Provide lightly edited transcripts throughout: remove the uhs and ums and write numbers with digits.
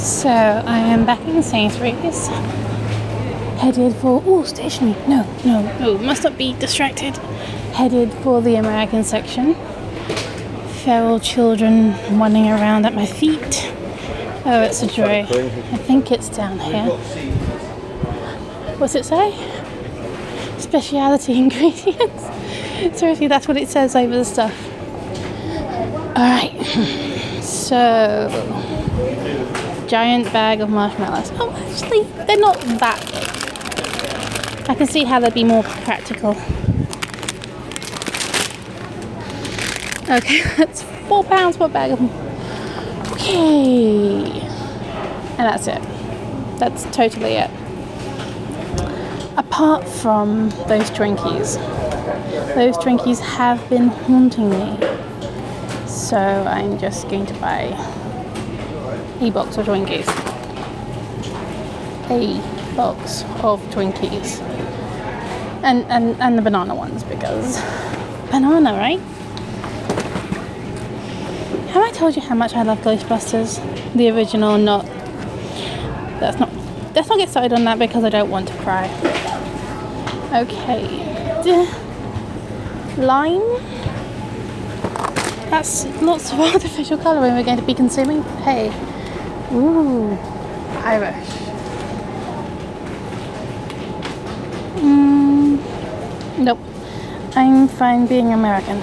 So I am back in Sainsbury's, headed for, stationery, no, must not be distracted, headed for the American section. Feral children running around at my feet. Oh, it's a joy. I think it's down here. What's it say? Speciality ingredients. Seriously, that's what it says over the stuff. Alright, so giant bag of marshmallows. Oh, actually, they're not that big. I can see how they'd be more practical. Okay, that's £4 for a bag of them. Okay, and that's it. That's totally it. Apart from those Twinkies have been haunting me. So I'm just going to buy a box of Twinkies. And the banana ones, because banana, right? Have I told you how much I love Ghostbusters? The original, not... Let's not get started on that because I don't want to cry. Okay. Lime. That's lots of artificial colouring we're going to be consuming. Hey. Ooh. Irish. Nope. I'm fine being American.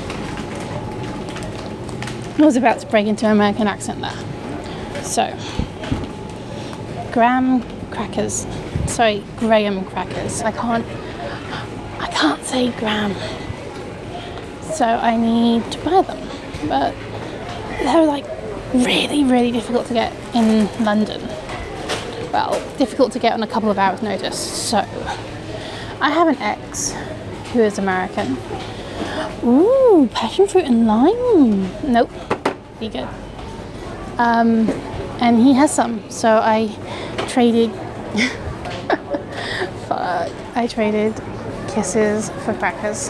I was about to break into an American accent there. So, graham crackers. I can't say graham. So I need to buy them. But they're like really, really difficult to get in London. Well, difficult to get on a couple of hours' notice. So, I have an ex who is American. Ooh, passion fruit and lime. Nope, be good. And he has some, so I traded. I traded kisses for crackers.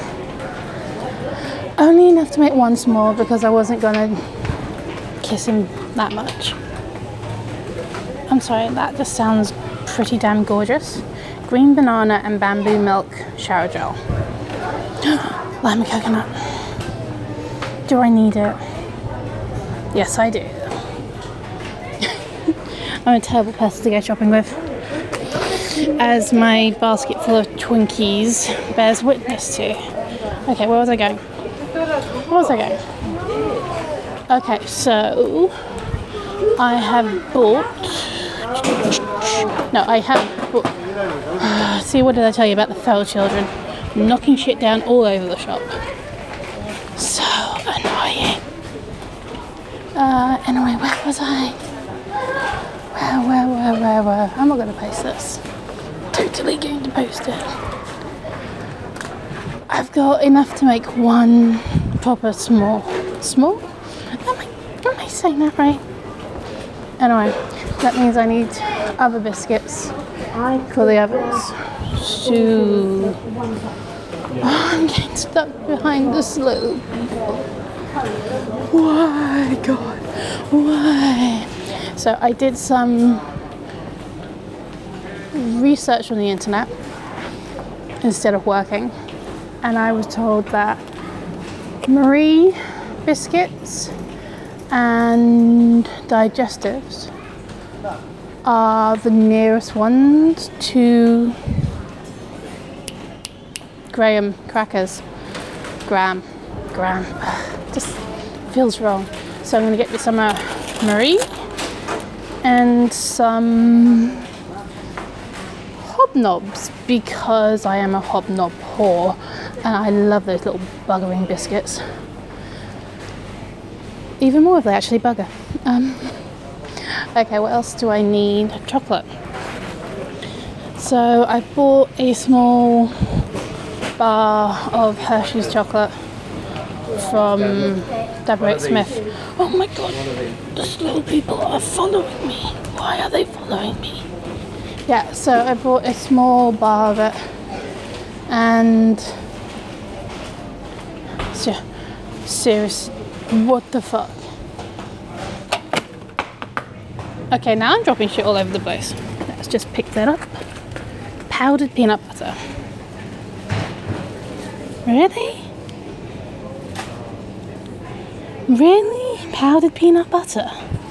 Only enough to make one small because I wasn't gonna kiss him that much. I'm sorry, that just sounds pretty damn gorgeous. Green banana and bamboo milk shower gel. Lime and coconut. Do I need it? Yes, I do. I'm a terrible person to go shopping with, as my basket full of Twinkies bears witness to. Okay, where was I going? Okay, so I have bought... See, what did I tell you about the feral children? Knocking shit down all over the shop. So annoying. Anyway, where was I? Where? I'm not going to post this. Totally going to post it. I've got enough to make one proper small? Am I saying that right? Anyway, that means I need other biscuits for the others. So, I'm getting stuck behind the slope. Why, God? Why? So I did some research on the internet instead of working, and I was told that Marie biscuits and digestives are the nearest ones to Graham crackers. Graham. Just feels wrong. So I'm going to get some Marie and some Hobnobs, because I am a Hobnob whore and I love those little buggering biscuits. Even more if they actually bugger. Okay, what else do I need? Chocolate. So I bought a small bar of Hershey's chocolate from WH Smith. Oh my God, those little people are following me. Why are they following me? Yeah, so I bought a small bar of it, and seriously, what the fuck? Okay, now I'm dropping shit all over the place. Let's just pick that up. Powdered peanut butter. Really? Really? Powdered peanut butter?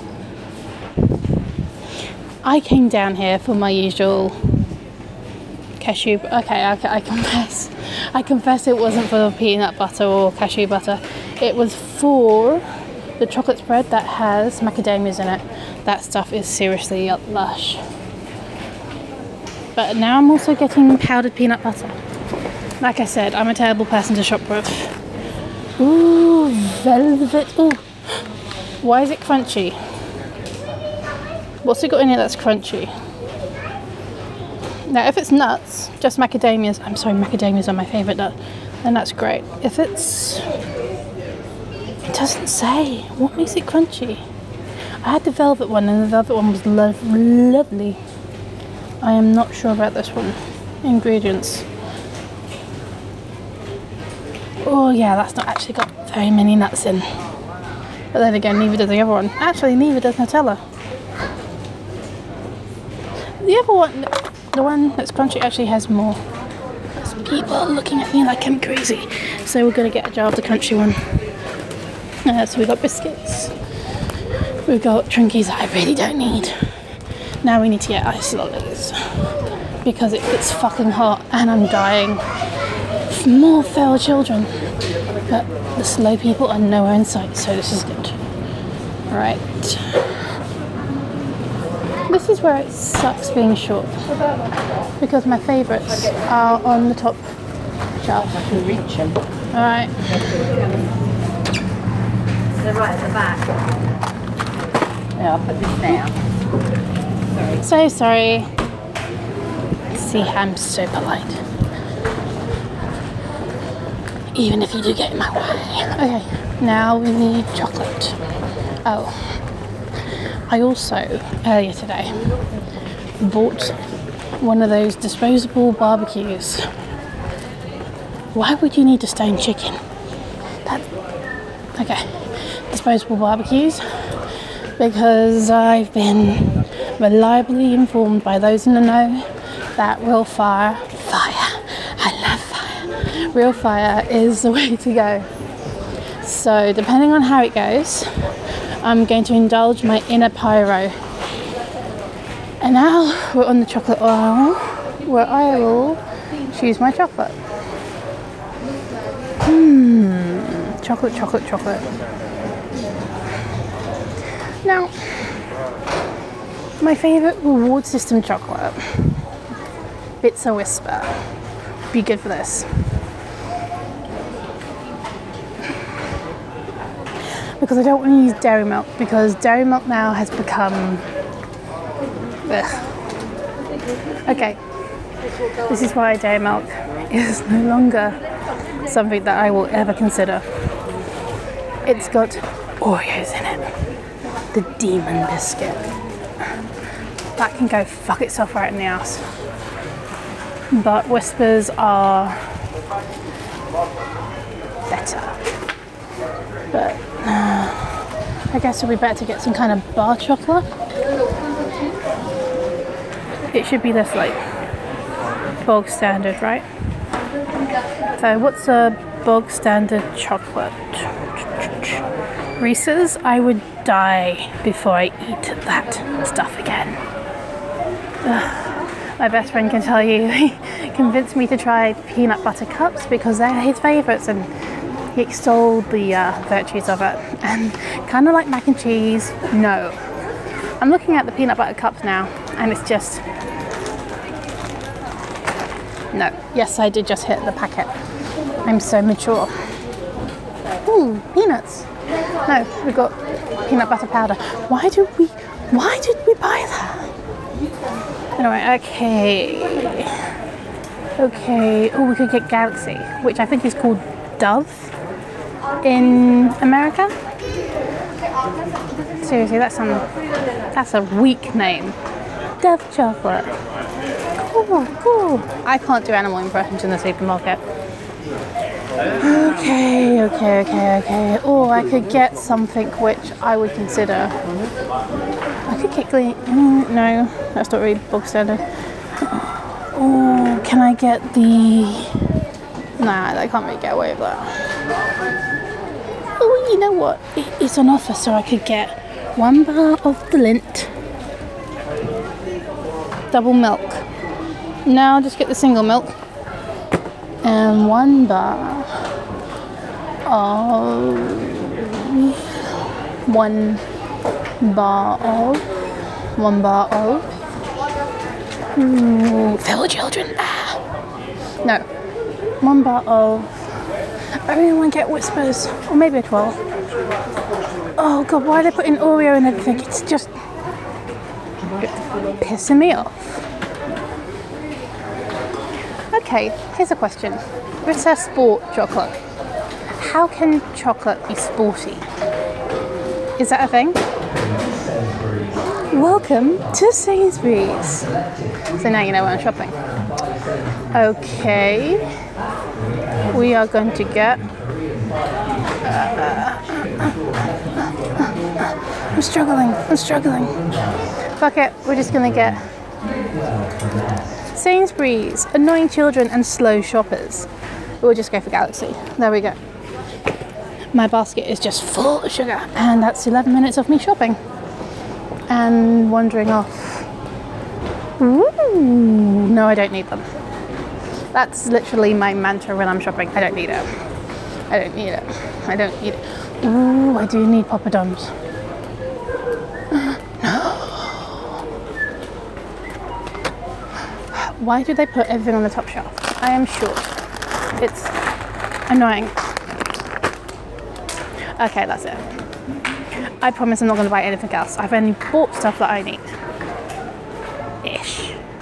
I came down here for my usual cashew. Okay, I confess. I confess it wasn't for peanut butter or cashew butter. It was for the chocolate spread that has macadamias in it. That stuff is seriously lush. But now I'm also getting powdered peanut butter. Like I said, I'm a terrible person to shop with. Ooh, velvet. Ooh. Why is it crunchy? What's it got in it that's crunchy? Now, if it's nuts, just macadamias, I'm sorry, macadamias are my favourite nut, then that's great. If it's... It doesn't say. What makes it crunchy? I had the velvet one, and the velvet one was lovely. I am not sure about this one. Ingredients. Oh yeah, that's not actually got very many nuts in. But then again, neither does the other one. Actually, neither does Nutella. The other one, the one that's crunchy, actually has more. People are looking at me like I'm crazy. So we're going to get a jar of the crunchy one. So we've got biscuits. We've got Twinkies that I really don't need. Now we need to get ice lollies. Because it's fucking hot and I'm dying. More feral children. But the slow people are nowhere in sight, so this is good. Right. This is where it sucks being short. Because my favourites are on the top shelf. I can reach them. Alright. They're right at the back. Yeah, I'll put this down. So sorry. See, I'm so polite. Even if you do get in my way. Okay, now we need chocolate. Oh. I also, earlier today, bought one of those disposable barbecues. Why would you need a stone chicken? Okay, disposable barbecues. Because I've been reliably informed by those in the know that real fire, I love fire. Real fire is the way to go. So depending on how it goes, I'm going to indulge my inner pyro. And now we're on the chocolate aisle where I will choose my chocolate. Chocolate, chocolate, chocolate. Now, my favourite reward system chocolate, Bits of Whisper. Be good for this. Because I don't want to use dairy milk, because dairy milk now has become... Ugh. Okay, this is why dairy milk is no longer something that I will ever consider. It's got Oreos in it. The demon biscuit. That can go fuck itself right in the ass. But Whispers are better. But I guess it would be better to get some kind of bar chocolate. It should be this like bog standard, right? So what's a bog standard chocolate? Reese's. I would die before I eat that stuff again. Ugh. My best friend can tell you, he convinced me to try peanut butter cups because they're his favourites, and he extolled the virtues of it. And kind of like mac and cheese, no. I'm looking at the peanut butter cups now, and it's just... No. Yes, I did just hit the packet. I'm so mature. Ooh, peanuts. No, we've got peanut butter powder. Why did we buy that? Anyway, okay. Oh, we could get Galaxy, which I think is called Dove in America. Seriously, that's a weak name. Dove chocolate. Cool. I can't do animal impressions in the supermarket. Okay. Oh, I could get something which I would consider I could get no, that's not really bog standard. Oh, can I get the... Nah, I can't really get away with that. Oh, you know what? It's on offer, so I could get 1 bar of the Lindt. Double milk. No, I'll just get the single milk. And 1 bar of... 1 bar of... Fellow children. No. 1 bar of... I really want to get Whispers. Or maybe a 12. Oh god, why are they putting Oreo and everything? It's just... pissing me off. Okay, here's a question. It says sport chocolate. How can chocolate be sporty? Is that a thing? Welcome to Sainsbury's. So now you know where I'm shopping. Okay. We are going to get... I'm struggling. Fuck it, we're just going to get... Sainsbury's, annoying children and slow shoppers. We'll just go for Galaxy. There we go. My basket is just full of sugar, and that's 11 minutes of me shopping and wandering off. Ooh, no, I don't need them. That's literally my mantra when I'm shopping. I don't need it. Ooh, I do need poppadoms. Why do they put everything on the top shelf? I am sure. It's annoying. Okay, that's it. I promise I'm not going to buy anything else. I've only bought stuff that I need. Ish.